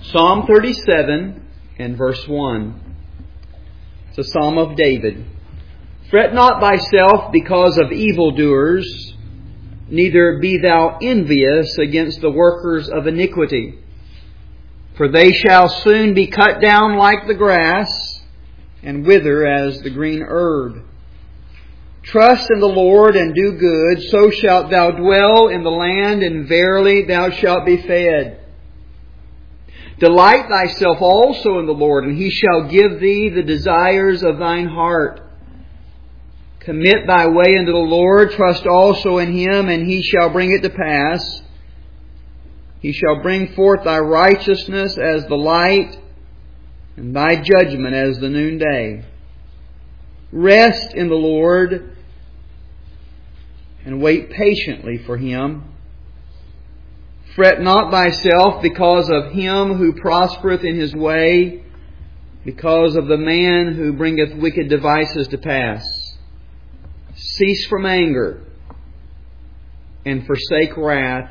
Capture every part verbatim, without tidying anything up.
Psalm thirty-seven and verse one. It's a psalm of David. Fret not thyself because of evildoers, neither be thou envious against the workers of iniquity. For they shall soon be cut down like the grass, and wither as the green herb. Trust in the Lord and do good, so shalt thou dwell in the land, and verily thou shalt be fed. Delight thyself also in the Lord, and He shall give thee the desires of thine heart. Commit thy way unto the Lord, trust also in Him, and He shall bring it to pass. He shall bring forth thy righteousness as the light, and thy judgment as the noonday. Rest in the Lord, and wait patiently for Him. Fret not thyself because of him who prospereth in his way, because of the man who bringeth wicked devices to pass. Cease from anger, and forsake wrath.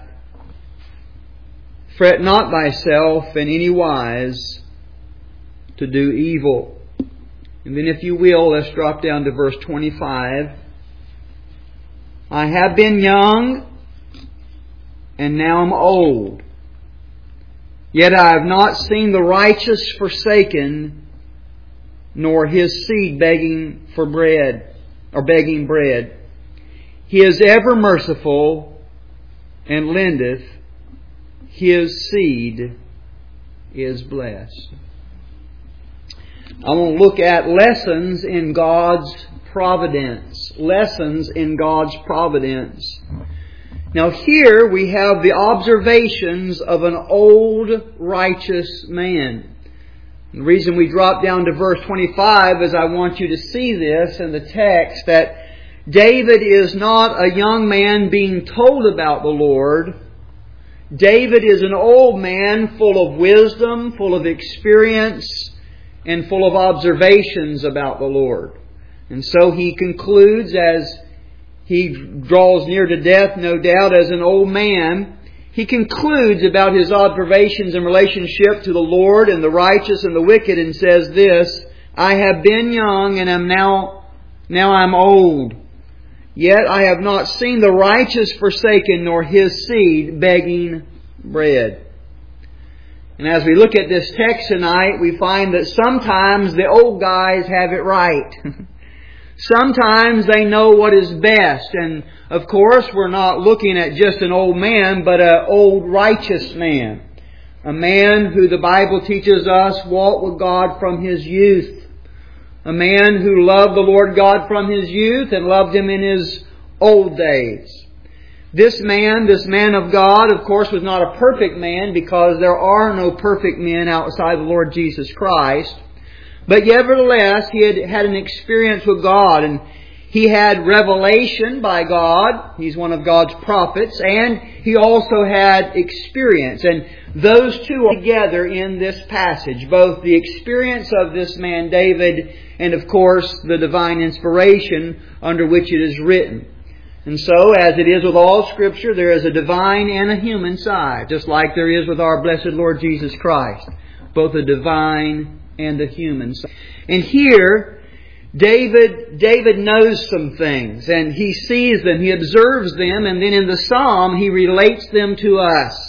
Fret not thyself in any wise to do evil. And then if you will, let's drop down to verse twenty-five. I have been young, and now am old. Yet I have not seen the righteous forsaken, nor his seed begging for bread, or begging bread. He is ever merciful, and lendeth. His seed is blessed. I want to look at lessons in God's providence. Lessons in God's providence. Now here we have the observations of an old righteous man. The reason we drop down to verse twenty-five is I want you to see this in the text, that David is not a young man being told about the Lord. David is an old man full of wisdom, full of experience, and full of observations about the Lord. And so he concludes, as he draws near to death, no doubt, as an old man, he concludes about his observations in relationship to the Lord and the righteous and the wicked, and says this: I have been young and am now, now I'm old. Yet I have not seen the righteous forsaken, nor his seed begging bread. And as we look at this text tonight, we find that sometimes the old guys have it right. Sometimes they know what is best. And of course, we're not looking at just an old man, but an old righteous man. A man who the Bible teaches us walked with God from his youth. A man who loved the Lord God from his youth and loved Him in his old days. This man, this man of God, of course, was not a perfect man, because there are no perfect men outside the Lord Jesus Christ. But nevertheless, he had had an experience with God, and he had revelation by God. He's one of God's prophets, and he also had experience. And those two are together in this passage, both the experience of this man David and, of course, the divine inspiration under which it is written. And so, as it is with all Scripture, there is a divine and a human side, just like there is with our blessed Lord Jesus Christ, both a divine and a human side. And here, David, David knows some things, and he sees them, he observes them, and then in the Psalm, he relates them to us.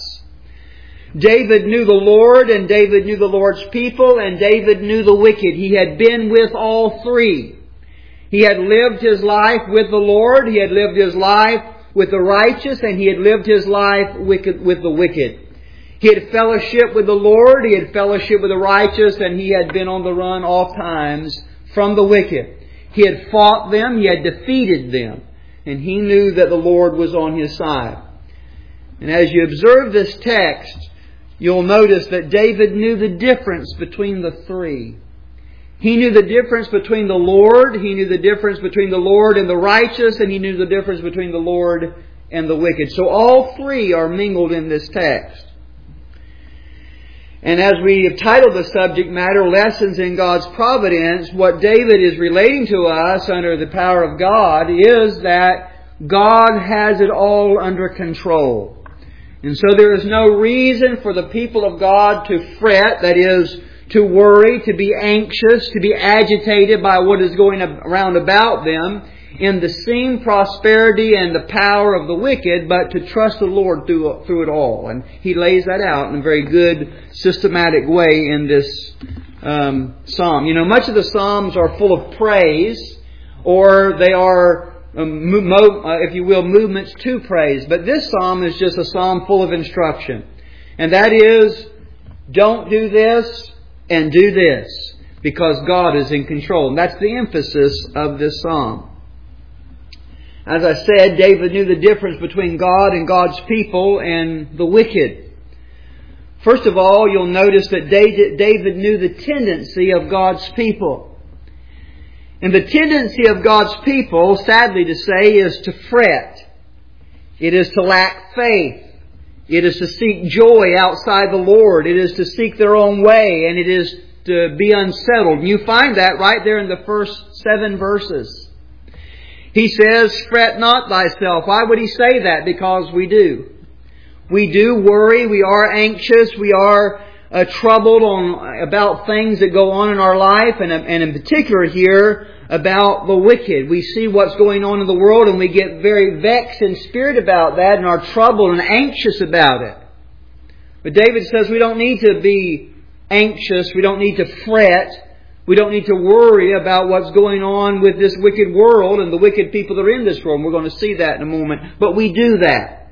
David knew the Lord, and David knew the Lord's people, and David knew the wicked. He had been with all three. He had lived his life with the Lord, he had lived his life with the righteous, and he had lived his life with the wicked. He had fellowship with the Lord, he had fellowship with the righteous, and he had been on the run oft times from the wicked. He had fought them, he had defeated them, and he knew that the Lord was on his side. And as you observe this text, you'll notice that David knew the difference between the three. He knew the difference between the Lord, he knew the difference between the Lord and the righteous, and he knew the difference between the Lord and the wicked. So all three are mingled in this text. And as we have titled the subject matter, Lessons in God's Providence, what David is relating to us under the power of God is that God has it all under control. And so there is no reason for the people of God to fret, that is, to worry, to be anxious, to be agitated by what is going around about them in the seen prosperity and the power of the wicked, but to trust the Lord through, through it all. And He lays that out in a very good, systematic way in this um, psalm. You know, much of the psalms are full of praise, or they are, um, mo- uh, if you will, movements to praise. But this psalm is just a psalm full of instruction. And that is, don't do this and do this, because God is in control. And that's the emphasis of this psalm. As I said, David knew the difference between God and God's people and the wicked. First of all, you'll notice that David knew the tendency of God's people. And the tendency of God's people, sadly to say, is to fret. It is to lack faith. It is to seek joy outside the Lord. It is to seek their own way. And it is to be unsettled. And you find that right there in the first seven verses. He says, fret not thyself. Why would he say that? Because we do. We do worry. We are anxious. We are uh, troubled on about things that go on in our life. And, and in particular here, about the wicked. We see what's going on in the world and we get very vexed in spirit about that and are troubled and anxious about it. But David says we don't need to be anxious. We don't need to fret. We don't need to worry about what's going on with this wicked world and the wicked people that are in this world. And we're going to see that in a moment. But we do that.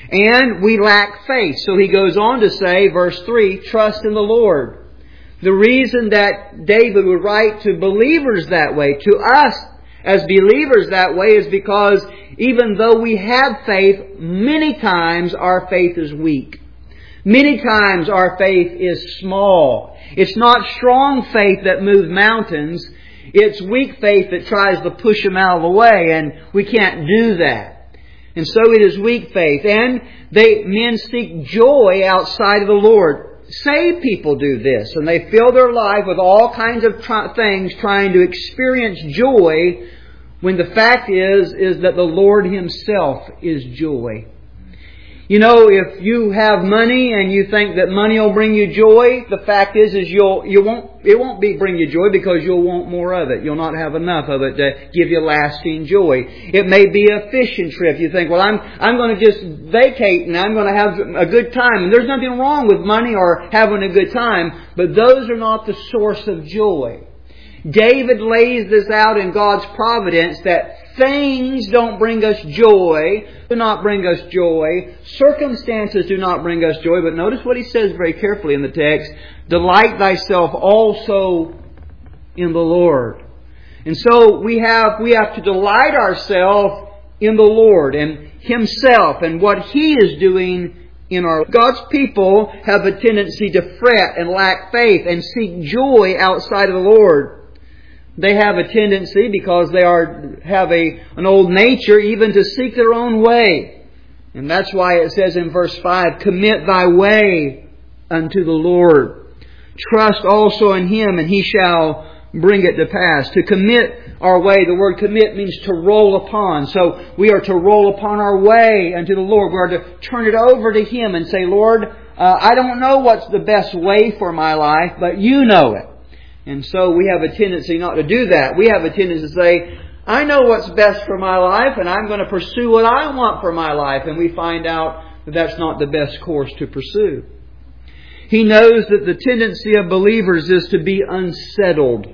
And we lack faith. So he goes on to say, verse three, trust in the Lord. The reason that David would write to believers that way, to us as believers that way, is because even though we have faith, many times our faith is weak. Many times our faith is small. It's not strong faith that moves mountains. It's weak faith that tries to push them out of the way, and we can't do that. And so it is weak faith. And they men seek joy outside of the Lord. Saved people do this, and they fill their life with all kinds of tr- things trying to experience joy, when the fact is, is that the Lord Himself is joy. You know, if you have money and you think that money will bring you joy, the fact is, is you'll, you won't, it won't be bring you joy because you'll want more of it. You'll not have enough of it to give you lasting joy. It may be a fishing trip. You think, well, I'm, I'm going to just vacate and I'm going to have a good time. And there's nothing wrong with money or having a good time, but those are not the source of joy. David lays this out in God's providence that things don't bring us joy, do not bring us joy. Circumstances do not bring us joy. But notice what he says very carefully in the text. Delight thyself also in the Lord. And so we have, we have to delight ourselves in the Lord and Himself and what He is doing in our lives. God's people have a tendency to fret and lack faith and seek joy outside of the Lord. They have a tendency, because they are have a an old nature, even to seek their own way. And that's why it says in verse five, commit thy way unto the Lord. Trust also in Him, and He shall bring it to pass. To commit our way, the word commit means to roll upon. So we are to roll upon our way unto the Lord. We are to turn it over to Him and say, Lord, uh, I don't know what's the best way for my life, but You know it. And so we have a tendency not to do that. We have a tendency to say, I know what's best for my life, and I'm going to pursue what I want for my life. And we find out that that's not the best course to pursue. He knows that the tendency of believers is to be unsettled.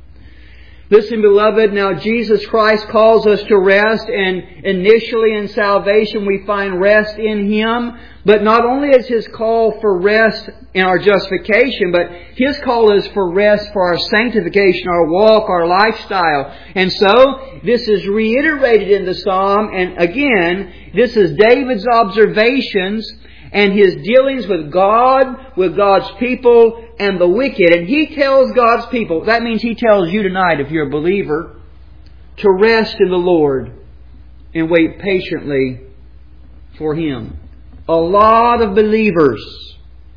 Listen, beloved, now Jesus Christ calls us to rest, and initially in salvation we find rest in Him. But not only is His call for rest in our justification, but His call is for rest for our sanctification, our walk, our lifestyle. And so, this is reiterated in the Psalm, and again, this is David's observations and his dealings with God, with God's people, and the wicked. And he tells God's people, that means he tells you tonight, if you're a believer, to rest in the Lord and wait patiently for Him. A lot of believers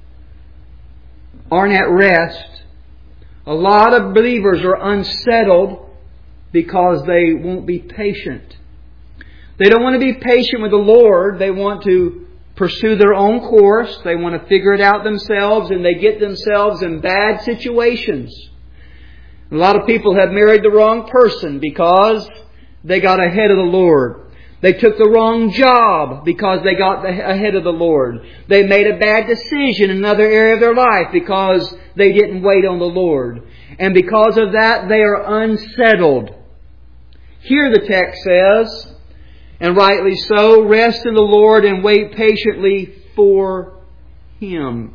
aren't at rest. A lot of believers are unsettled because they won't be patient. They don't want to be patient with the Lord. They want to pursue their own course. They want to figure it out themselves, and they get themselves in bad situations. A lot of people have married the wrong person because they got ahead of the Lord. They took the wrong job because they got ahead of the Lord. They made a bad decision in another area of their life because they didn't wait on the Lord. And because of that, they are unsettled. Here the text says, and rightly so, rest in the Lord and wait patiently for Him.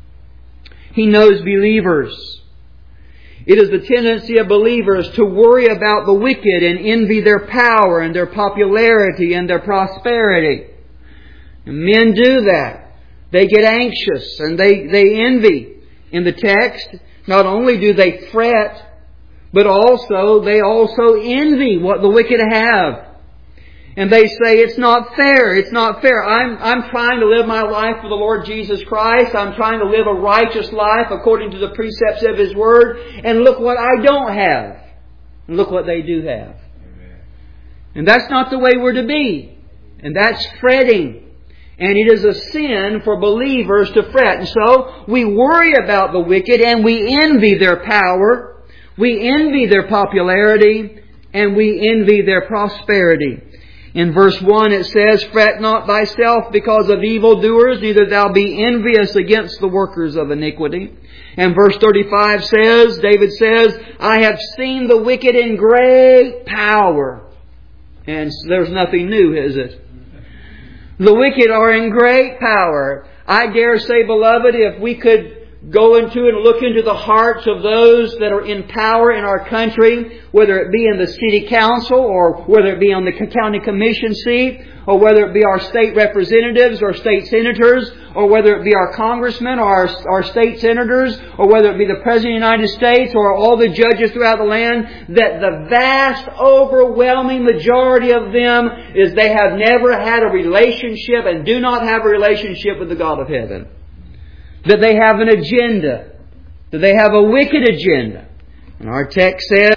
He knows believers. It is the tendency of believers to worry about the wicked and envy their power and their popularity and their prosperity. And men do that. They get anxious and they, they envy. In the text, not only do they fret, but also they also envy what the wicked have. And they say, it's not fair, it's not fair. I'm, I'm trying to live my life for the Lord Jesus Christ. I'm trying to live a righteous life according to the precepts of His Word. And look what I don't have. And look what they do have. Amen. And that's not the way we're to be. And that's fretting. And it is a sin for believers to fret. And so we worry about the wicked and we envy their power. We envy their popularity. And we envy their prosperity. In verse one it says, fret not thyself because of evildoers, neither thou be envious against the workers of iniquity. And verse thirty-five says, David says, I have seen the wicked in great power. And there's nothing new, is it? The wicked are in great power. I dare say, beloved, if we could go into and look into the hearts of those that are in power in our country, whether it be in the city council or whether it be on the county commission seat, or whether it be our state representatives or state senators, or whether it be our congressmen or our, our state senators, or whether it be the President of the United States or all the judges throughout the land, that the vast, overwhelming majority of them is they have never had a relationship and do not have a relationship with the God of heaven. That they have an agenda. That they have a wicked agenda. And our text says,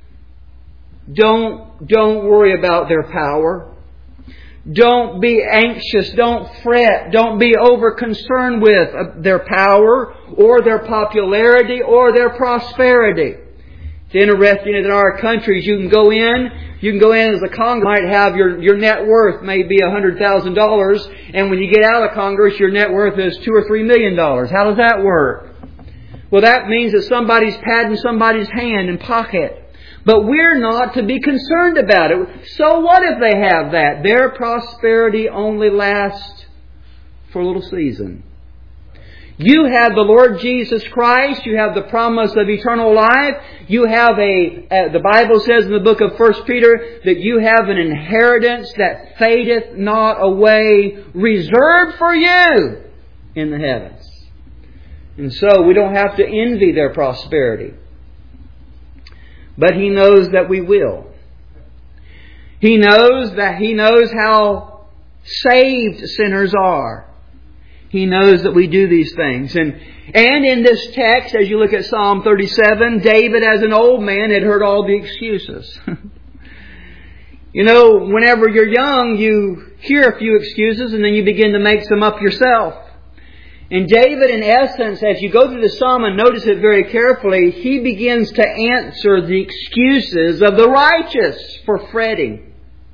don't, don't worry about their power. Don't be anxious. Don't fret. Don't be over concerned with their power or their popularity or their prosperity. It's interesting that in our countries you can go in, you can go in as a Congress, might have your, your net worth may be one hundred thousand dollars, and when you get out of Congress your net worth is two or three million dollars. How does that work? Well, that means that somebody's patting somebody's hand and pocket. But we're not to be concerned about it. So what if they have that? Their prosperity only lasts for a little season. You have the Lord Jesus Christ. You have the promise of eternal life. You have a, uh, the Bible says in the book of First Peter that you have an inheritance that fadeth not away, reserved for you in the heavens. And so we don't have to envy their prosperity. But He knows that we will. He knows that He knows how saved sinners are. He knows that we do these things. And, and in this text, as you look at Psalm thirty-seven, David as an old man had heard all the excuses. You know, whenever you're young, you hear a few excuses and then you begin to make some up yourself. And David, in essence, as you go through the Psalm and notice it very carefully, he begins to answer the excuses of the righteous for fretting.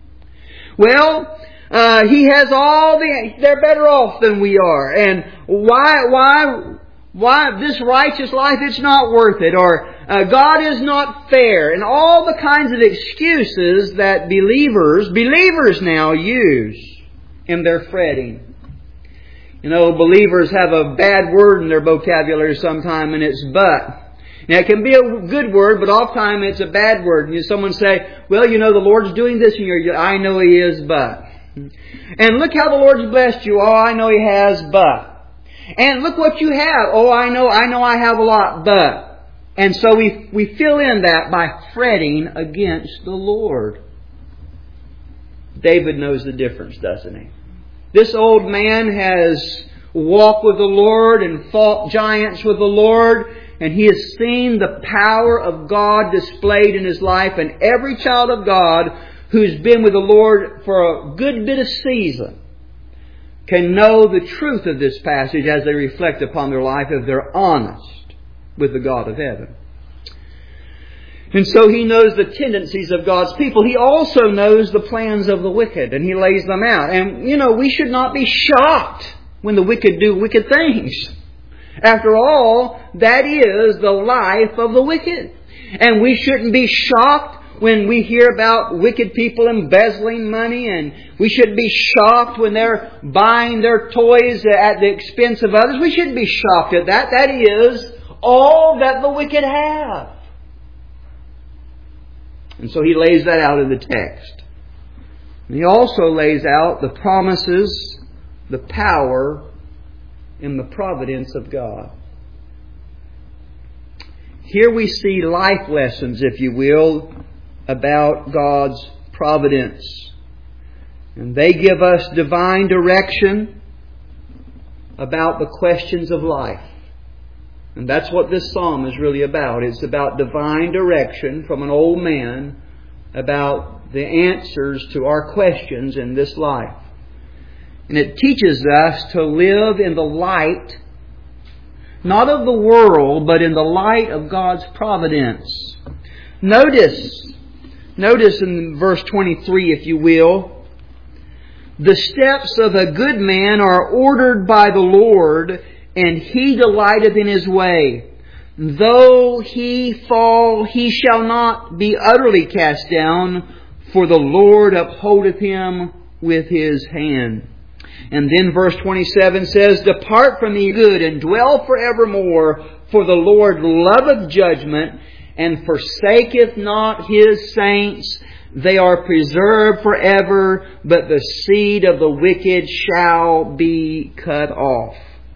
Well, uh, he has all the, they're better off than we are. And why, why, why this righteous life, it's not worth it. Or uh, God is not fair. And all the kinds of excuses that believers, believers now use in their fretting. You know, believers have a bad word in their vocabulary sometime, and it's but. Now, it can be a good word, but oftentimes it's a bad word. And someone say, well, you know, the Lord's doing this, and you're, I know He is, but. And look how the Lord's blessed you. Oh, I know He has, but. And look what you have. Oh, I know, I know I have a lot, but. And so we, we fill in that by fretting against the Lord. David knows the difference, doesn't he? This old man has walked with the Lord and fought giants with the Lord, and he has seen the power of God displayed in his life. And every child of God who's been with the Lord for a good bit of season can know the truth of this passage as they reflect upon their life if they're honest with the God of heaven. And so He knows the tendencies of God's people. He also knows the plans of the wicked, and He lays them out. And, you know, we should not be shocked when the wicked do wicked things. After all, that is the life of the wicked. And we shouldn't be shocked when we hear about wicked people embezzling money, and we shouldn't be shocked when they're buying their toys at the expense of others. We shouldn't be shocked at that. That is all that the wicked have. And so He lays that out in the text. And He also lays out the promises, the power, and the providence of God. Here we see life lessons, if you will, about God's providence. And they give us divine direction about the questions of life. And that's what this psalm is really about. It's about divine direction from an old man about the answers to our questions in this life. And it teaches us to live in the light, not of the world, but in the light of God's providence. Notice, notice in verse twenty-three, if you will, the steps of a good man are ordered by the Lord, and He delighteth in his way. Though he fall, he shall not be utterly cast down, for the Lord upholdeth him with His hand. And then verse twenty-seven says, Depart from me good, and dwell forevermore, for the Lord loveth judgment, and forsaketh not His saints. They are preserved forever, but the seed of the wicked shall be cut off.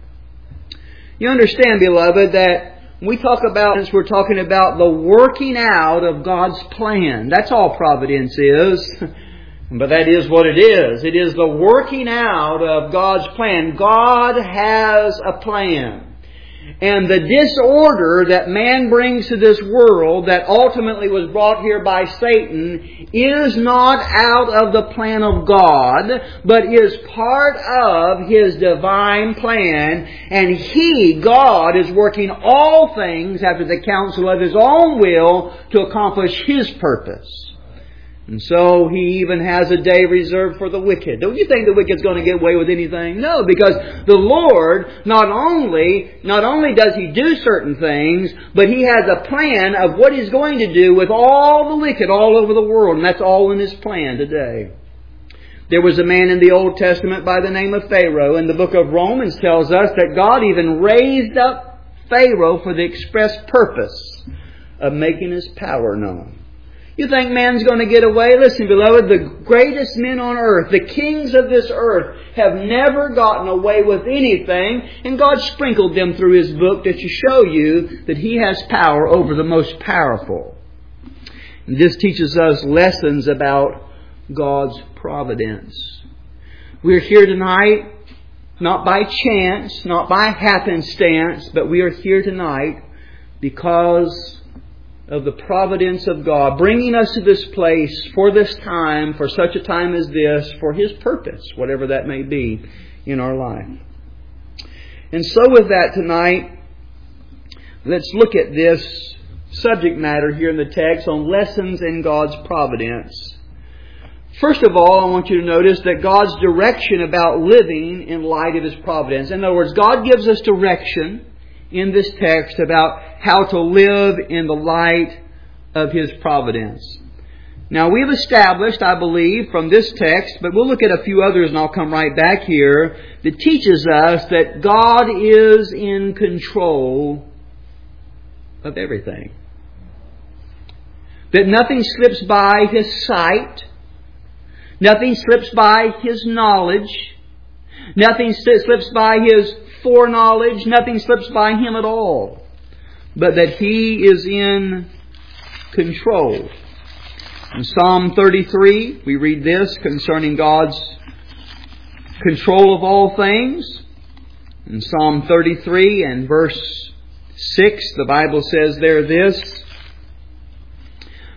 You understand, beloved, that when we talk about this, we're talking about the working out of God's plan. That's all providence is. But that is what it is. It is the working out of God's plan. God has a plan. And the disorder that man brings to this world that ultimately was brought here by Satan is not out of the plan of God, but is part of His divine plan. And He, God, is working all things after the counsel of His own will to accomplish His purpose. And so He even has a day reserved for the wicked. Don't you think the wicked's going to get away with anything? No, because the Lord not only, not only does He do certain things, but He has a plan of what He's going to do with all the wicked all over the world. And that's all in His plan today. There was a man in the Old Testament by the name of Pharaoh. And the book of Romans tells us that God even raised up Pharaoh for the express purpose of making His power known. You think man's going to get away? Listen, beloved, the greatest men on earth, the kings of this earth, have never gotten away with anything, and God sprinkled them through His book to show you that He has power over the most powerful. And this teaches us lessons about God's providence. We're here tonight, not by chance, not by happenstance, but we are here tonight because of the providence of God, bringing us to this place for this time, for such a time as this, for His purpose, whatever that may be in our life. And so with that tonight, let's look at this subject matter here in the text on lessons in God's providence. First of all, I want you to notice that God's direction about living in light of His providence. In other words, God gives us direction in this text about how to live in the light of His providence. Now, we've established, I believe, from this text, but we'll look at a few others and I'll come right back here, that teaches us that God is in control of everything. That nothing slips by His sight. Nothing slips by His knowledge. Nothing slips by His foreknowledge. Nothing slips by Him at all. But that He is in control. In Psalm thirty-three, we read this concerning God's control of all things. In Psalm thirty-three and verse six, the Bible says there this: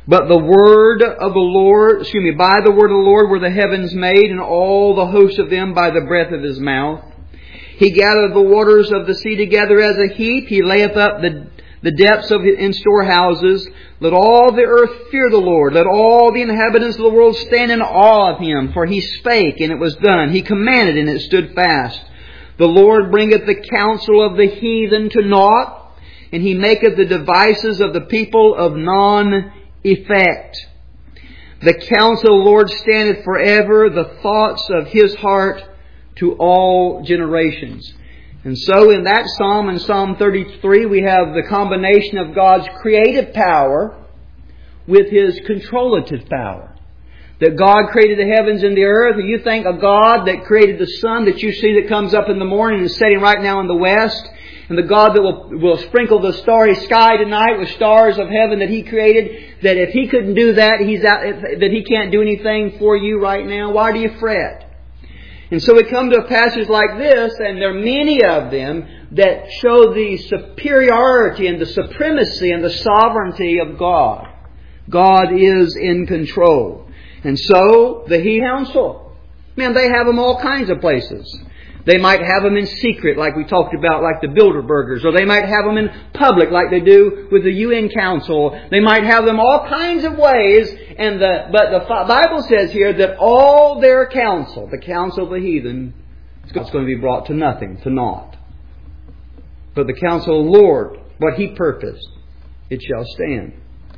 But the word of the Lord, excuse me, by the word of the Lord were the heavens made, and all the host of them by the breath of His mouth. He gathereth the waters of the sea together as a heap. He layeth up the, the depths of in storehouses. Let all the earth fear the Lord. Let all the inhabitants of the world stand in awe of Him. For He spake, and it was done. He commanded, and it stood fast. The Lord bringeth the counsel of the heathen to naught, and He maketh the devices of the people of none effect. The counsel of the Lord standeth forever, the thoughts of His heart to all generations. And so in that psalm, in Psalm thirty-three, we have the combination of God's creative power with His controllative power. That God created the heavens and the earth, and you think a God that created the sun that you see that comes up in the morning and is setting right now in the west, and the God that will, will sprinkle the starry sky tonight with stars of heaven that He created, that if He couldn't do that, He's out, that He can't do anything for you right now, why do you fret? And so we come to a passage like this, and there are many of them that show the superiority and the supremacy and the sovereignty of God. God is in control. And so, the He Council, man, they have them all kinds of places. They might have them in secret, like we talked about, like the Bilderbergers. Or they might have them in public, like they do with the U N Council. They might have them all kinds of ways. And the But the Bible says here that all their counsel, the counsel of the heathen, is going to be brought to nothing, to naught. But the counsel of the Lord, what He purposed, it shall stand.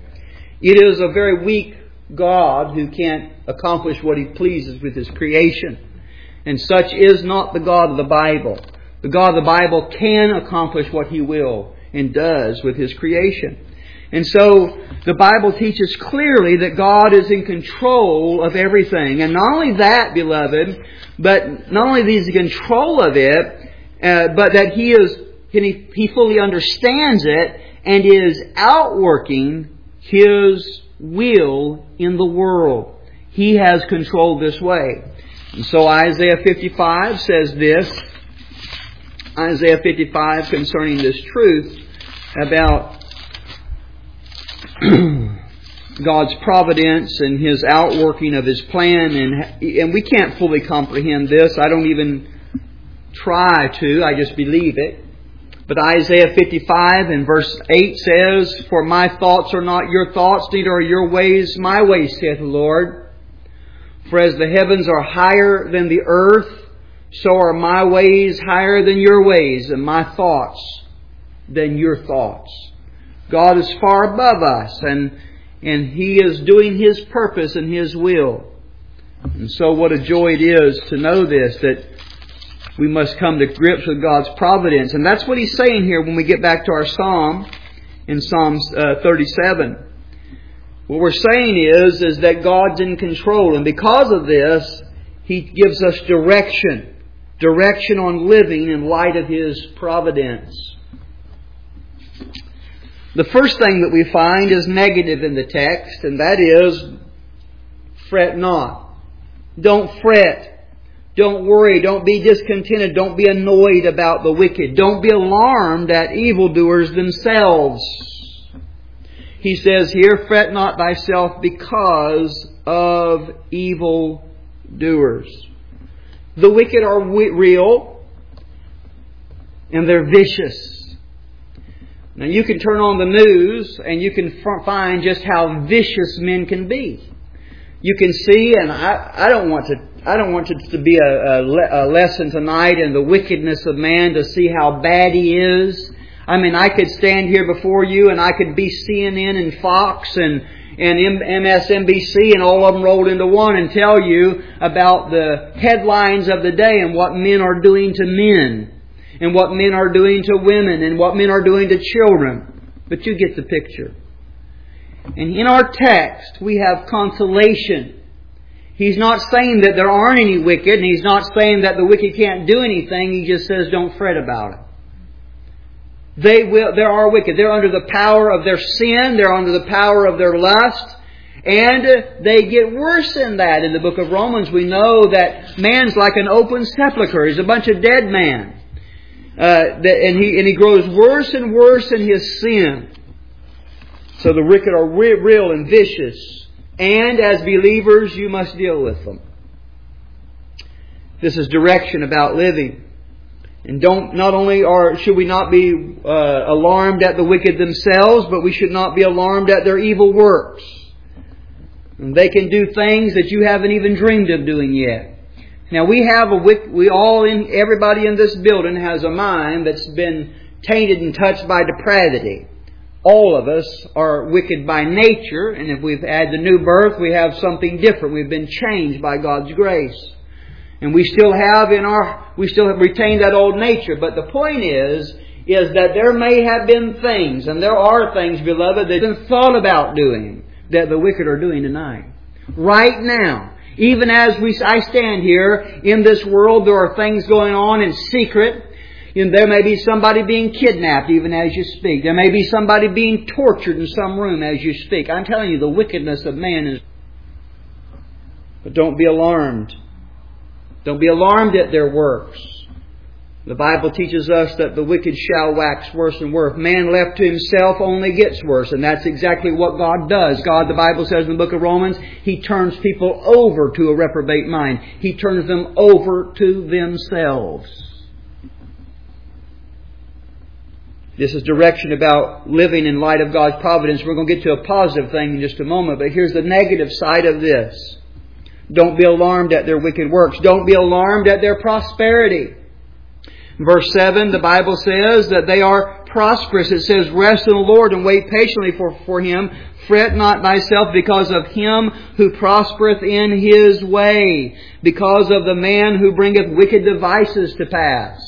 It is a very weak God who can't accomplish what He pleases with His creation. And such is not the God of the Bible. The God of the Bible can accomplish what He will and does with His creation. And so the Bible teaches clearly that God is in control of everything. And not only that, beloved, but not only is He in control of it, uh, but that He is he, he fully understands it and is outworking His will in the world. He has control this way. And so Isaiah fifty-five says this, Isaiah fifty-five concerning this truth about God's providence and His outworking of His plan. And, and we can't fully comprehend this. I don't even try to. I just believe it. But Isaiah fifty-five and verse eight says, For my thoughts are not your thoughts, neither are your ways my ways, saith the Lord. For as the heavens are higher than the earth, so are my ways higher than your ways, and my thoughts than your thoughts. God is far above us, and, and He is doing His purpose and His will. And so what a joy it is to know this, that we must come to grips with God's providence. And that's what He's saying here when we get back to our psalm in Psalm uh, thirty-seven. What we're saying is, is that God's in control. And because of this, He gives us direction. Direction on living in light of His providence. The first thing that we find is negative in the text, and that is, fret not. Don't fret. Don't worry. Don't be discontented. Don't be annoyed about the wicked. Don't be alarmed at evildoers themselves. He says here, fret not thyself because of evildoers. The wicked are real, and they're vicious. Now you can turn on the news and you can find just how vicious men can be. You can see, and I, I don't want to I don't want it to be a, a, a lesson tonight in the wickedness of man, to see how bad he is. I mean, I could stand here before you and I could be C N N and Fox and, and M S N B C and all of them rolled into one and tell you about the headlines of the day and what men are doing to men and what men are doing to women and what men are doing to children. But you get the picture. And in our text, we have consolation. He's not saying that there aren't any wicked, and He's not saying that the wicked can't do anything. He just says, don't fret about it. They will, there are wicked. They're under the power of their sin. They're under the power of their lust. And they get worse than that. In the book of Romans, we know that man's like an open sepulchre. He's a bunch of dead men. Uh, and, he, and he grows worse and worse in his sin. So the wicked are re- real and vicious. And as believers, you must deal with them. This is direction about living. And don't not only are should we not be uh, alarmed at the wicked themselves, but we should not be alarmed at their evil works. And they can do things that you haven't even dreamed of doing yet. Now we have a we all in everybody in this building has a mind that's been tainted and touched by depravity. All of us are wicked by nature, and if we've had the new birth, we have something different. We've been changed by God's grace. And we still have in our, we still have retained that old nature. But the point is, is that there may have been things, and there are things, beloved, that you've thought about doing, that the wicked are doing tonight. Right now. Even as we, I stand here in this world, there are things going on in secret. You know, there may be somebody being kidnapped even as you speak. There may be somebody being tortured in some room as you speak. I'm telling you, the wickedness of man is... But don't be alarmed. Don't be alarmed at their works. The Bible teaches us that the wicked shall wax worse and worse. Man left to himself only gets worse. And that's exactly what God does. God, the Bible says in the book of Romans, He turns people over to a reprobate mind. He turns them over to themselves. This is direction about living in light of God's providence. We're going to get to a positive thing in just a moment. But here's the negative side of this. Don't be alarmed at their wicked works. Don't be alarmed at their prosperity. Verse seven, the Bible says that they are prosperous. It says, rest in the Lord and wait patiently for, for Him. Fret not thyself because of him who prospereth in his way, because of the man who bringeth wicked devices to pass.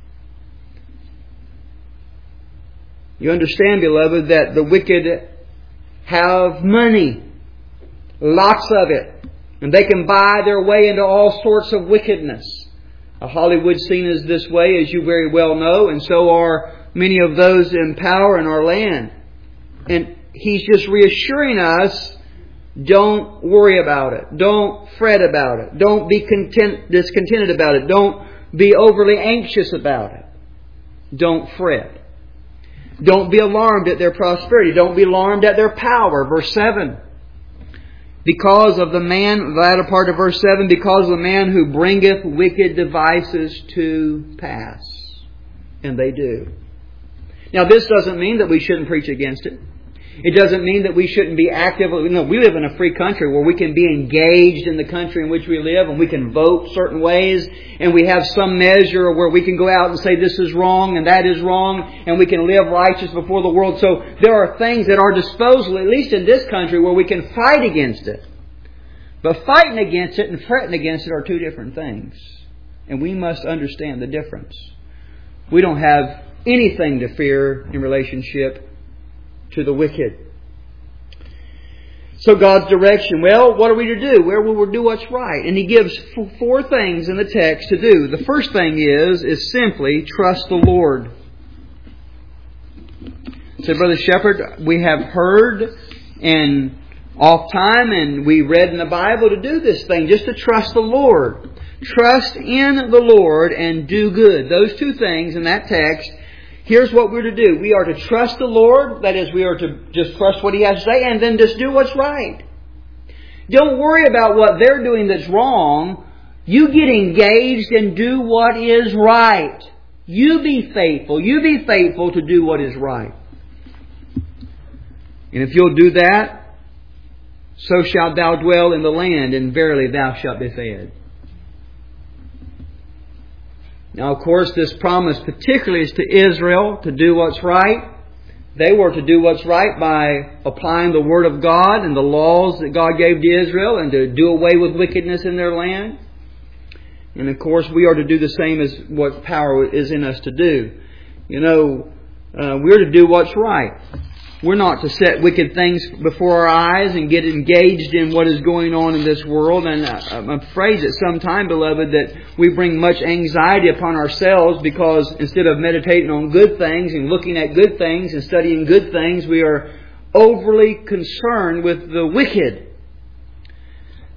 You understand, beloved, that the wicked have money. Lots of it. And they can buy their way into all sorts of wickedness. A Hollywood scene is this way, as you very well know, and so are many of those in power in our land. And He's just reassuring us, don't worry about it. Don't fret about it. Don't be content, discontented about it. Don't be overly anxious about it. Don't fret. Don't be alarmed at their prosperity. Don't be alarmed at their power. Verse seven. Because of the man, the latter part of verse seven, because of the man who bringeth wicked devices to pass. And they do. Now this doesn't mean that we shouldn't preach against it. It doesn't mean that we shouldn't be active. No, we live in a free country where we can be engaged in the country in which we live, and we can vote certain ways, and we have some measure where we can go out and say this is wrong and that is wrong, and we can live righteous before the world. So there are things at our disposal, at least in this country, where we can fight against it. But fighting against it and fretting against it are two different things. And we must understand the difference. We don't have anything to fear in relationship to the wicked. So God's direction. Well, what are we to do? Where will we do what's right? And He gives four things in the text to do. The first thing is, is simply trust the Lord. So Brother Shepherd, we have heard and oft time, and we read in the Bible to do this thing, just to trust the Lord. Trust in the Lord and do good. Those two things in that text. Here's what we're to do. We are to trust the Lord. That is, we are to just trust what He has to say and then just do what's right. Don't worry about what they're doing that's wrong. You get engaged and do what is right. You be faithful. You be faithful to do what is right. And if you'll do that, so shalt thou dwell in the land, and verily thou shalt be fed. Now, of course, this promise particularly is to Israel to do what's right. They were to do what's right by applying the Word of God and the laws that God gave to Israel, and to do away with wickedness in their land. And, of course, we are to do the same as what power is in us to do. You know, uh, we're to do what's right. We're not to set wicked things before our eyes and get engaged in what is going on in this world. And I'm afraid that sometime, beloved, that we bring much anxiety upon ourselves because instead of meditating on good things and looking at good things and studying good things, we are overly concerned with the wicked.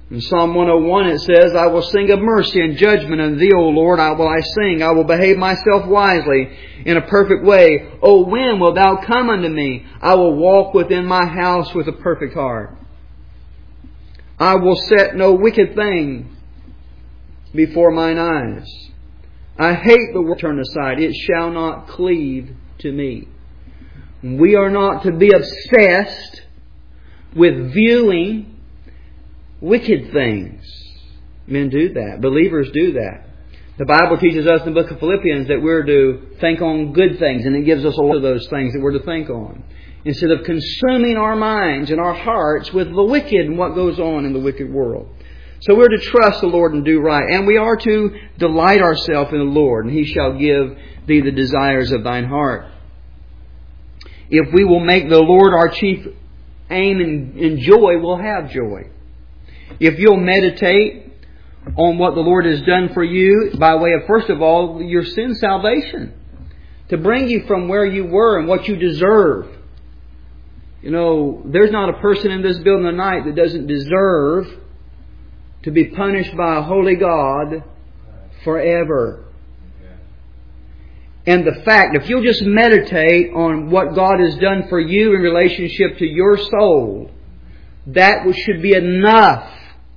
In Psalm one oh one it says, I will sing of mercy and judgment unto Thee, O Lord. I will I sing. I will behave myself wisely in a perfect way. O when wilt Thou come unto me? I will walk within my house with a perfect heart. I will set no wicked thing before mine eyes. I hate the word turn aside. It shall not cleave to me. We are not to be obsessed with viewing wicked things. Men do that. Believers do that. The Bible teaches us in the book of Philippians that we're to think on good things, and it gives us a lot of those things that we're to think on, instead of consuming our minds and our hearts with the wicked and what goes on in the wicked world. So we're to trust the Lord and do right. And we are to delight ourselves in the Lord, and He shall give thee the desires of thine heart. If we will make the Lord our chief aim and, and joy, we'll have joy. If you'll meditate on what the Lord has done for you by way of, first of all, your sin salvation, to bring you from where you were and what you deserve. You know, there's not a person in this building tonight that doesn't deserve to be punished by a holy God forever. And the fact, if you'll just meditate on what God has done for you in relationship to your soul, that should be enough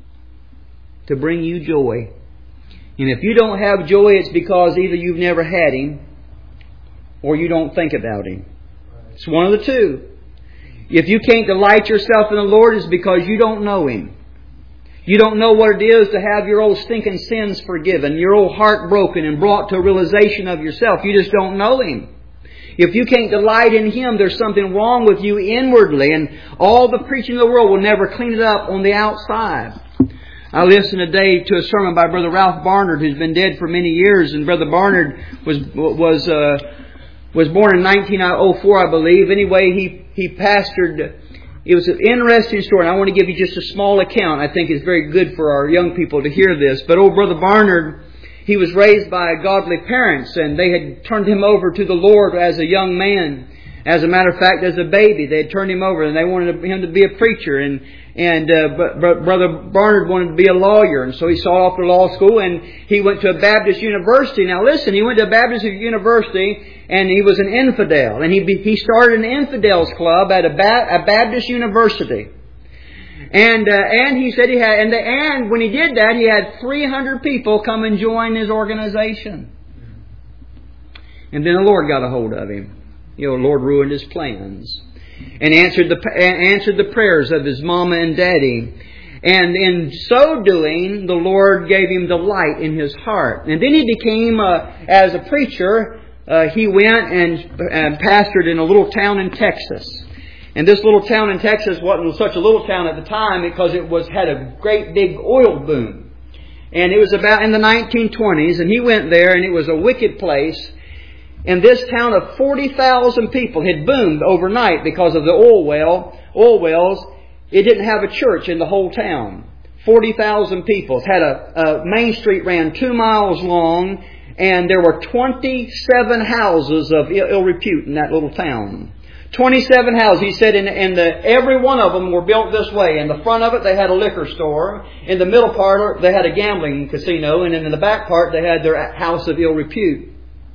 to bring you joy. And if you don't have joy, it's because either you've never had Him or you don't think about Him. It's one of the two. If you can't delight yourself in the Lord, it's because you don't know Him. You don't know what it is to have your old stinking sins forgiven, your old heart broken and brought to a realization of yourself. You just don't know Him. If you can't delight in Him, there's something wrong with you inwardly, and all the preaching of the world will never clean it up on the outside. I listened today to a sermon by Brother Ralph Barnard, who's been dead for many years, and Brother Barnard was was uh, was born in nineteen oh four, I believe. Anyway, he he pastored. It was an interesting story, and I want to give you just a small account. I think it's very good for our young people to hear this. But old Brother Barnard, he was raised by godly parents, and they had turned him over to the Lord as a young man. As a matter of fact, as a baby, they had turned him over, and they wanted him to be a preacher. And and uh, but, but Brother Barnard wanted to be a lawyer, and so he sought off to law school, and he went to a Baptist university. Now listen, he went to a Baptist university, and he was an infidel, and he he started an infidels club at a, ba- a Baptist university. And uh, and he said he had, and the, and when he did that, he had three hundred people come and join his organization. And then the Lord got a hold of him. You know, the Lord ruined his plans and answered the answered the prayers of his mama and daddy. And in so doing, the Lord gave him delight in his heart. And then he became, uh, as a preacher, uh, he went and, and pastored in a little town in Texas. And this little town in Texas wasn't such a little town at the time because it was had a great big oil boom. And it was about in the nineteen twenties, and he went there, and it was a wicked place. And this town of forty thousand people had boomed overnight because of the oil well, oil wells. It didn't have a church in the whole town. forty thousand people. It had a, a main street ran two miles long, and there were twenty-seven houses of ill, ill repute in that little town. twenty-seven houses. He said, in, in the every one of them were built this way. In the front of it, they had a liquor store. In the middle part, they had a gambling casino, and in the back part, they had their house of ill repute.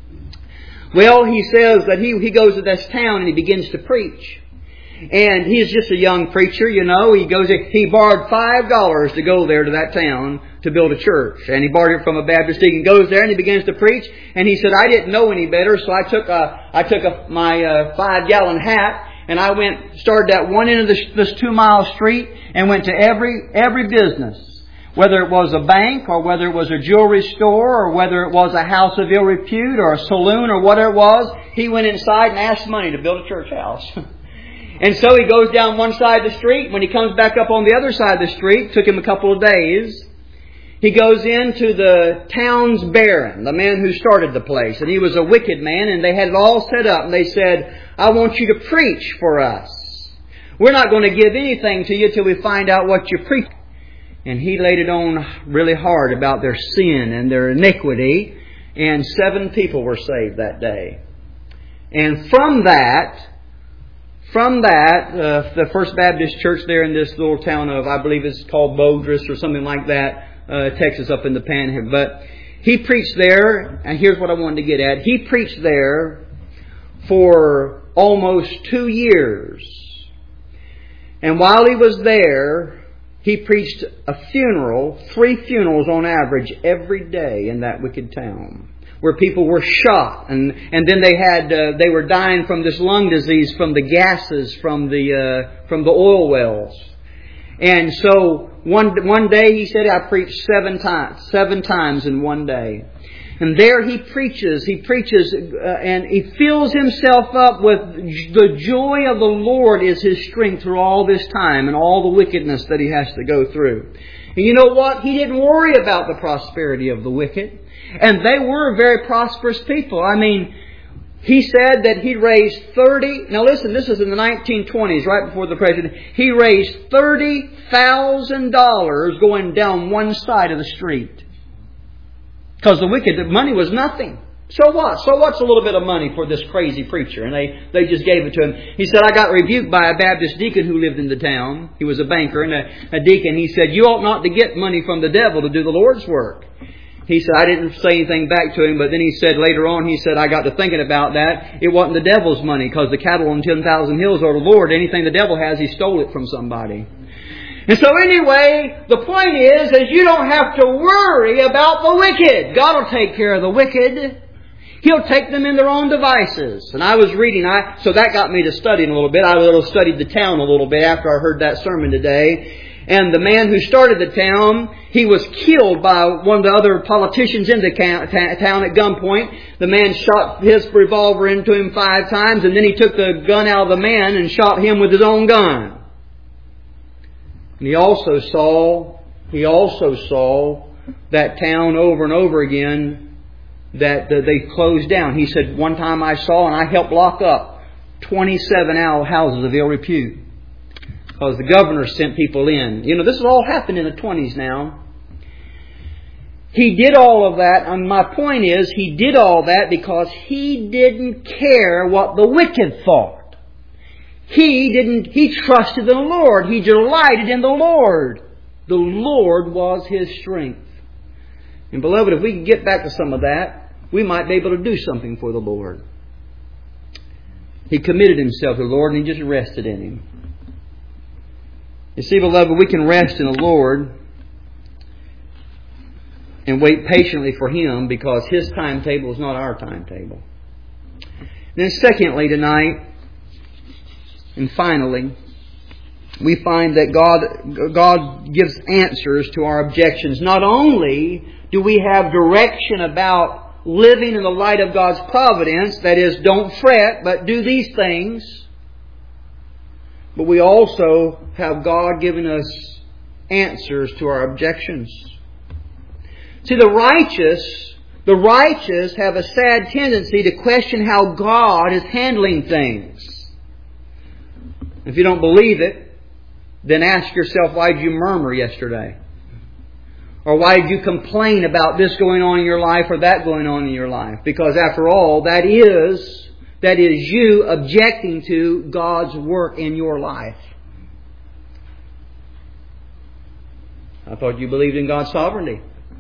Well, he says that he, he goes to this town and he begins to preach. And he's just a young preacher, you know. He goes, he borrowed five dollars to go there to that town to build a church. And he borrowed it from a Baptist deacon. Goes there and he begins to preach. And he said, I didn't know any better, so I took a, I took a, my uh, five gallon hat, and I went, started at one end of this, this two mile street and went to every, every business. Whether it was a bank, or whether it was a jewelry store, or whether it was a house of ill repute, or a saloon, or whatever it was, he went inside and asked money to build a church house. And so he goes down one side of the street. When he comes back up on the other side of the street, took him a couple of days, he goes into the town's baron, the man who started the place. And he was a wicked man, and they had it all set up. And they said, I want you to preach for us. We're not going to give anything to you till we find out what you preach. And he laid it on really hard about their sin and their iniquity. And seven people were saved that day. And from that, from that, uh, the First Baptist Church there in this little town of, I believe it's called Bodris or something like that, uh, Texas up in the Panhandle. But he preached there, and here's what I wanted to get at. He preached there for almost two years. And while he was there, he preached a funeral, three funerals on average every day in that wicked town, where people were shot, and and then they had uh, they were dying from this lung disease from the gases from the uh, from the oil wells. And so one one day he said, I preached seven times, seven times in one day. And there he preaches, he preaches, uh, and he fills himself up with the joy of the Lord is his strength through all this time and all the wickedness that he has to go through. And you know what? He didn't worry about the prosperity of the wicked. And they were very prosperous people. I mean, he said that he raised thirty... Now listen, this is in the nineteen twenties, right before the president. He raised thirty thousand dollars going down one side of the street. Because the wicked, the money was nothing. So what? So what's a little bit of money for this crazy preacher? And they, they just gave it to him. He said, I got rebuked by a Baptist deacon who lived in the town. He was a banker and a, a deacon. He said, you ought not to get money from the devil to do the Lord's work. He said, I didn't say anything back to him, but then he said later on, he said, I got to thinking about that. It wasn't the devil's money, because the cattle on ten thousand hills are the Lord. Anything the devil has, he stole it from somebody. And so anyway, the point is, is you don't have to worry about the wicked. God will take care of the wicked. He'll take them in their own devices. And I was reading, I so that got me to studying a little bit. I little studied the town a little bit after I heard that sermon today. And the man who started the town, he was killed by one of the other politicians in the town at gunpoint. The man shot his revolver into him five times, and then he took the gun out of the man and shot him with his own gun. And he also saw, he also saw that town over and over again that uh, they closed down. He said, one time I saw and I helped lock up twenty-seven houses of ill repute. Because the governor sent people in. You know, this has all happened in the twenties now. He did all of that, and my point is, he did all that because he didn't care what the wicked thought. He didn't, he trusted in the Lord. He delighted in the Lord. The Lord was his strength. And beloved, if we can get back to some of that, we might be able to do something for the Lord. He committed himself to the Lord and he just rested in Him. You see, beloved, we can rest in the Lord and wait patiently for Him because His timetable is not our timetable. Then secondly tonight, and finally, we find that God, God gives answers to our objections. Not only do we have direction about living in the light of God's providence, that is, don't fret, but do these things, but we also have God giving us answers to our objections. See, the righteous, the righteous have a sad tendency to question how God is handling things. If you don't believe it, then ask yourself, why did you murmur yesterday? Or why did you complain about this going on in your life or that going on in your life? Because after all, that is... That is you objecting to God's work in your life. I thought you believed in God's sovereignty.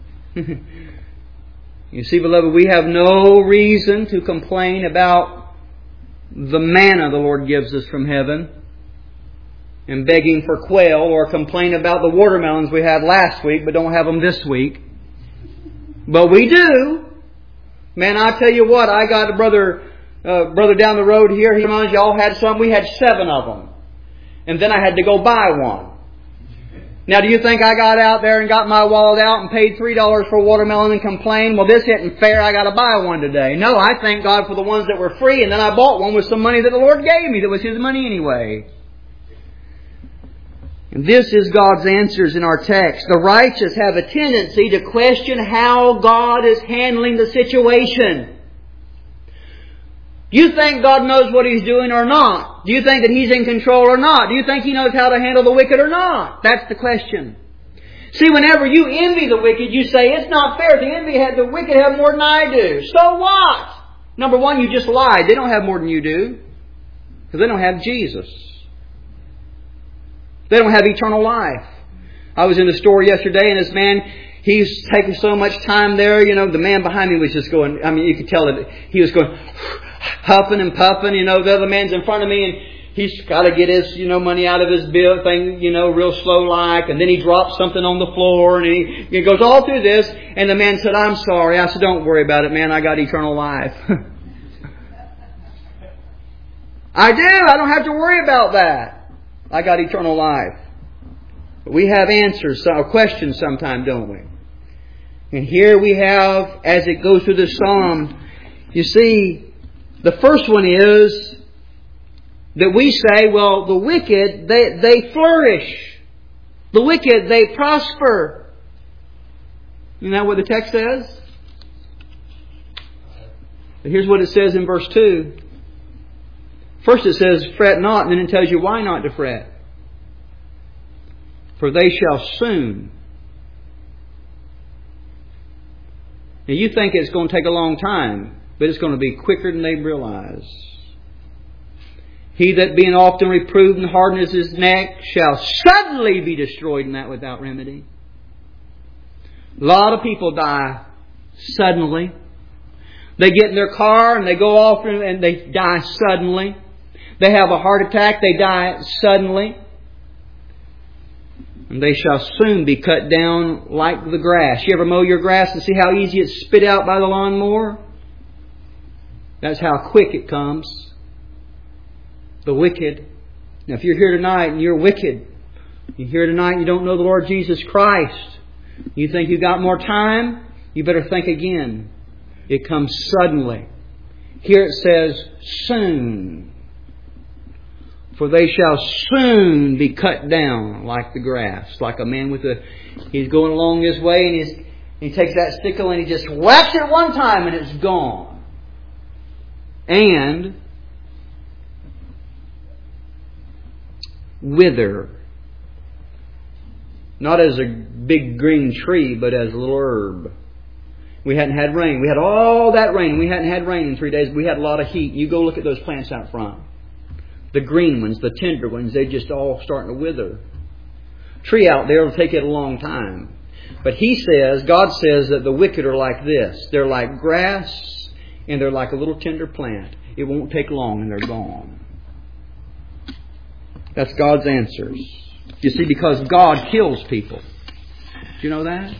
You see, beloved, we have no reason to complain about the manna the Lord gives us from heaven and begging for quail, or complain about the watermelons we had last week but don't have them this week. But we do. Man, I tell you what, I got a brother... Uh, brother down the road here, he reminds you all had some. We had seven of them. And then I had to go buy one. Now, do you think I got out there and got my wallet out and paid three dollars for a watermelon and complained, well, this isn't fair, I got to buy one today? No, I thank God for the ones that were free, and then I bought one with some money that the Lord gave me that was His money anyway. And this is God's answers in our text. The righteous have a tendency to question how God is handling the situation. Do you think God knows what He's doing or not? Do you think that He's in control or not? Do you think He knows how to handle the wicked or not? That's the question. See, whenever you envy the wicked, you say, it's not fair. The envy had the wicked have more than I do. So what? Number one, you just lied. They don't have more than you do. Because they don't have Jesus. They don't have eternal life. I was in the store yesterday and this man, he's taking so much time there. You know, the man behind me was just going, I mean, you could tell that he was going huffing and puffing. You know, the other man's in front of me and he's got to get his, you know, money out of his bill thing, you know, real slow like. And then he drops something on the floor and he, he goes all through this. And the man said, I'm sorry. I said, don't worry about it, man. I got eternal life. I do. I don't have to worry about that. I got eternal life. But we have answers, or questions sometimes, don't we? And here we have, as it goes through the psalm, you see, the first one is that we say, well, the wicked, they, they flourish. The wicked, they prosper. Isn't that what the text says? But here's what it says in verse two. First it says, fret not, and then it tells you why not to fret. For they shall soon. Now you think it's going to take a long time, but it's going to be quicker than they realize. He that being often reproved and hardens his neck shall suddenly be destroyed, and that without remedy. A lot of people die suddenly. They get in their car and they go off and they die suddenly. They have a heart attack, they die suddenly. And they shall soon be cut down like the grass. You ever mow your grass and see how easy it's spit out by the lawnmower? That's how quick it comes. The wicked. Now if you're here tonight and you're wicked, you're here tonight and you don't know the Lord Jesus Christ, you think you got more time, you better think again. It comes suddenly. Here it says, soon. For they shall soon be cut down like the grass. Like a man with a... He's going along his way and he's, he takes that sickle and he just whacks it one time and it's gone. And wither. Not as a big green tree, but as a little herb. We hadn't had rain. We had all that rain. We hadn't had rain in three days. We had a lot of heat. You go look at those plants out front. The green ones, the tender ones, they're just all starting to wither. Tree out there will take it a long time. But He says, God says that the wicked are like this. They're like grass and they're like a little tender plant. It won't take long and they're gone. That's God's answers. You see, because God kills people. Do you know that?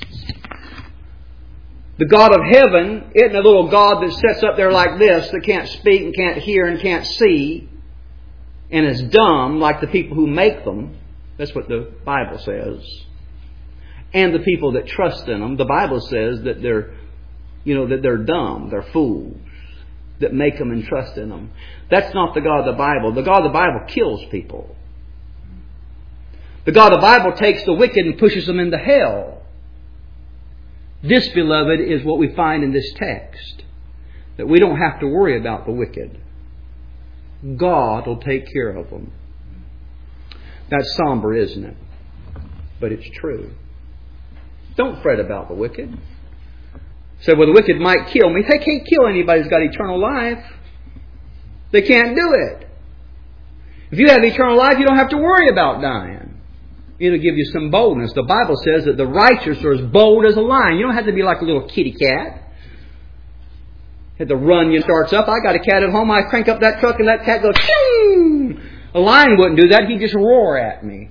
The God of heaven isn't a little God that sits up there like this, that can't speak and can't hear and can't see, and is dumb like the people who make them. That's what the Bible says. And the people that trust in them. The Bible says that they're, you know, that they're dumb. They're fools that make them and trust in them. That's not the God of the Bible. The God of the Bible kills people. The God of the Bible takes the wicked and pushes them into hell. This, beloved, is what we find in this text. That we don't have to worry about the wicked. God will take care of them. That's somber, isn't it? But it's true. Don't fret about the wicked. Say, well, the wicked might kill me. They can't kill anybody who's got eternal life. They can't do it. If you have eternal life, you don't have to worry about dying. It'll give you some boldness. The Bible says that the righteous are as bold as a lion. You don't have to be like a little kitty cat. Had to run, you starts up. I got a cat at home. I crank up that truck and that cat goes, shoo! A lion wouldn't do that. He'd just roar at me.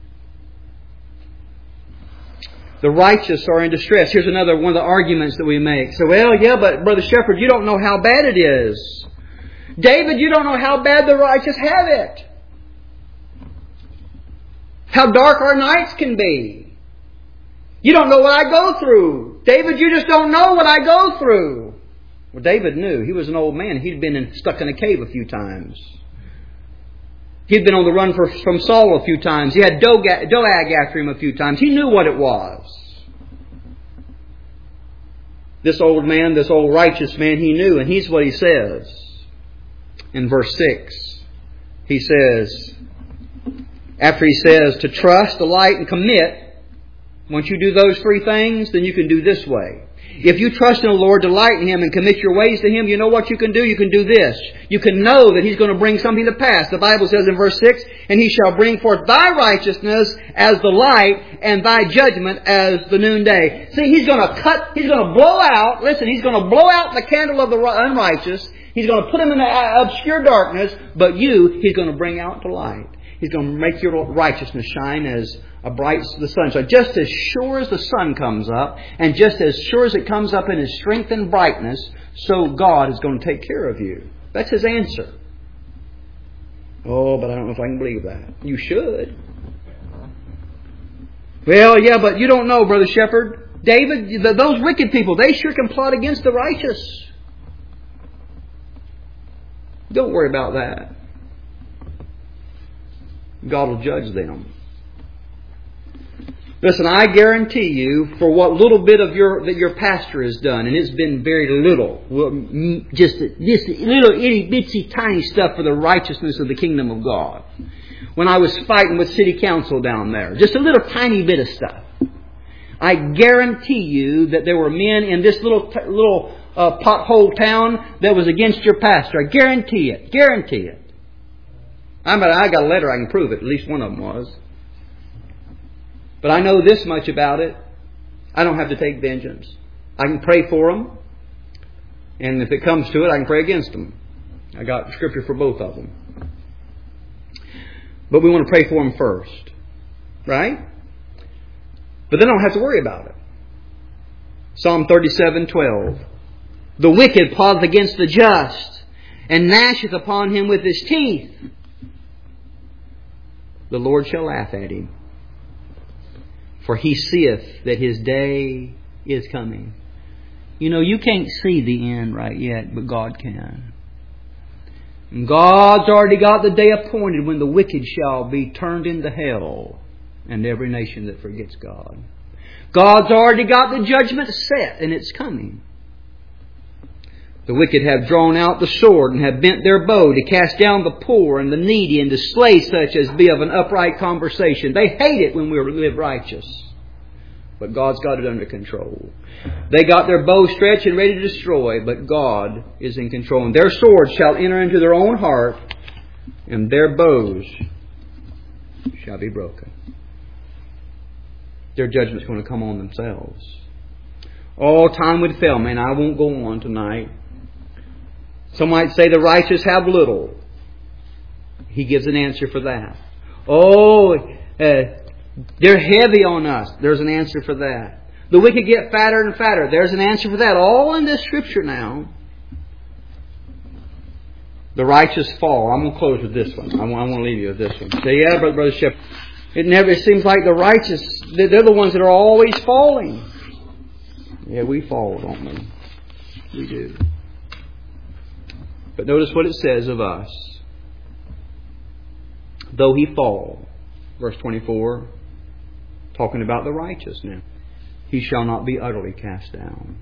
The righteous are in distress. Here's another one of the arguments that we make. So, well, yeah, but Brother Shepherd, you don't know how bad it is. David, you don't know how bad the righteous have it. How dark our nights can be. You don't know what I go through. David, you just don't know what I go through. Well, David knew. He was an old man. He'd been in, stuck in a cave a few times. He'd been on the run for, from Saul a few times. He had Doeg after him a few times. He knew what it was. This old man, this old righteous man, he knew. And here's what he says. In verse six, he says, after he says to trust, delight, and commit, once you do those three things, then you can do this way. If you trust in the Lord, delight in Him, and commit your ways to Him, you know what you can do? You can do this. You can know that He's going to bring something to pass. The Bible says in verse six, and He shall bring forth thy righteousness as the light, and thy judgment as the noonday. See, He's going to cut, He's going to blow out, listen, He's going to blow out the candle of the unrighteous. He's going to put them in the obscure darkness, but you, He's going to bring out to light. He's going to make your righteousness shine as a bright the sun. So just as sure as the sun comes up, and just as sure as it comes up in His strength and brightness, so God is going to take care of you. That's His answer. Oh, but I don't know if I can believe that. You should. Well, yeah, but you don't know, Brother Shepherd. David, the, those wicked people, they sure can plot against the righteous. Don't worry about that. God will judge them. Listen, I guarantee you, for what little bit of your that your pastor has done, and it's been very little, just this little itty bitsy tiny stuff for the righteousness of the kingdom of God. When I was fighting with city council down there, just a little tiny bit of stuff. I guarantee you that there were men in this little little uh, pothole town that was against your pastor. I guarantee it. Guarantee it. I mean, I got a letter, I can prove it. At least one of them was. But I know this much about it. I don't have to take vengeance. I can pray for them. And if it comes to it, I can pray against them. I got scripture for both of them. But we want to pray for them first. Right? But then I don't have to worry about it. Psalm thirty-seven twelve. The wicked plotteth against the just, and gnasheth upon him with his teeth. The Lord shall laugh at him, for He seeth that his day is coming. You know, you can't see the end right yet, but God can. And God's already got the day appointed when the wicked shall be turned into hell, and every nation that forgets God. God's already got the judgment set, and it's coming. The wicked have drawn out the sword and have bent their bow to cast down the poor and the needy and to slay such as be of an upright conversation. They hate it when we live righteous. But God's got it under control. They got their bow stretched and ready to destroy, but God is in control. And their swords shall enter into their own heart, and their bows shall be broken. Their judgment's going to come on themselves. Oh, time would fail me, and I won't go on tonight. Some might say the righteous have little. He gives an answer for that. Oh, uh, they're heavy on us. There's an answer for that. The wicked get fatter and fatter. There's an answer for that. All in this scripture now. The righteous fall. I'm going to close with this one. I want, I want to leave you with this one. Say, yeah, Brother, Brother Shepherd. It never it seems like the righteous, they're the ones that are always falling. Yeah, we fall, don't we? We do. But notice what it says of us. Though he fall, verse twenty-four, talking about the righteous now, he shall not be utterly cast down.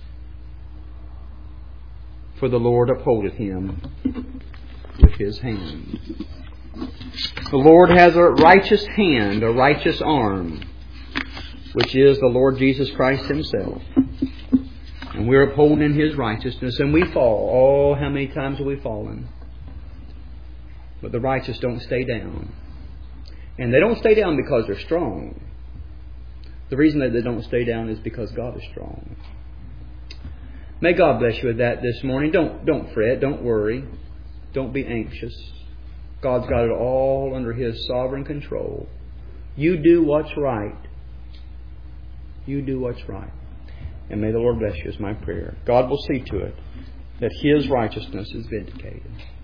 For the Lord upholdeth him with His hand. The Lord has a righteous hand, a righteous arm, which is the Lord Jesus Christ Himself. And we're upholding His righteousness, and we fall. Oh, how many times have we fallen? But the righteous don't stay down. And they don't stay down because they're strong. The reason that they don't stay down is because God is strong. May God bless you with that this morning. Don't, don't fret. Don't worry. Don't be anxious. God's got it all under His sovereign control. You do what's right. You do what's right. And may the Lord bless you is my prayer. God will see to it that His righteousness is vindicated.